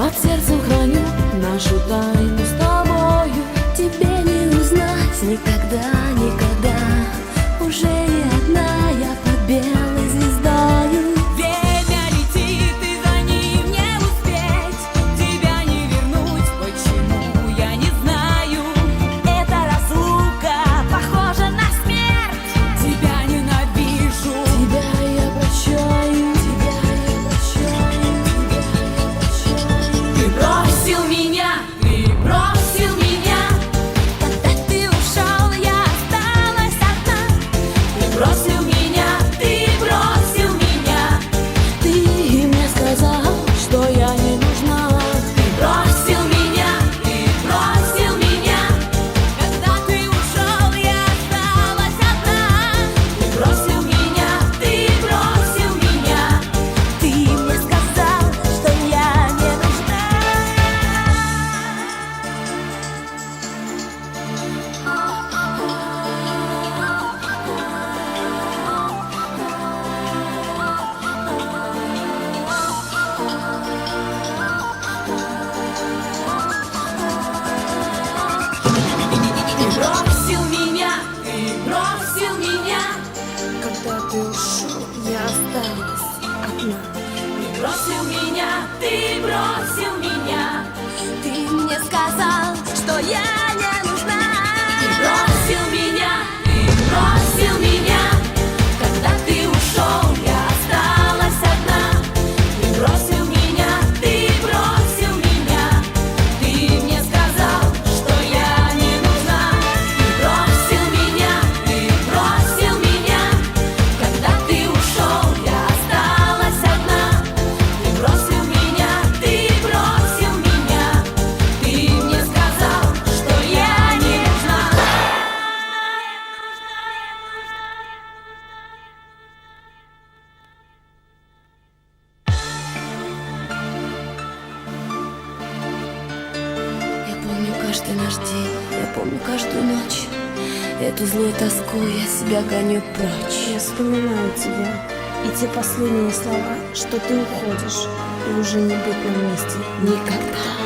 под сердцем храню нашу тайну с тобою. Тебе не узнать никогда, никогда. Уже не одна я под белой звездою. Время летит, и за ним не успеть. Тебя не вернуть, почему, я не знаю. Эта разлука похожа на смерть. Тебя ненавижу. Тебя я прощаю, тебя я прощаю, тебя я прощаю. Ты бросил меня, ты бросил меня. Когда ты ушел, я осталась одна. Ты бросил меня, ты бросил меня. Ты мне сказал, что я не нужна. Ты бросил меня, ты бросил меня. Когда ты ушел, я осталась одна. Ты бросил меня, ты бросил меня. Ты мне сказал, что я не нужна. Ты бросил меня, ты бросил меня. Когда ты ушел, я осталась одна. Ты бросил меня, ты бросил меня. Ты мне сказал, что я не нужна. Ты бросил меня, ты бросил меня. Когда ты ушел, я осталась одна. Ты бросил меня, ты бросил меня. Ты мне сказал, что я не нужна. Ты бросил меня, ты бросил меня. Когда ты ушел, я осталась одна. Ты бросил меня, ты бросил меня. Ты мне сказал, что я не нужна. Я помню каждый наш день, я помню каждую ночь. Эту злую тоску я себя гоню прочь. Я вспоминаю тебя и те последние слова, что ты уходишь, и уже не быть на месте никогда.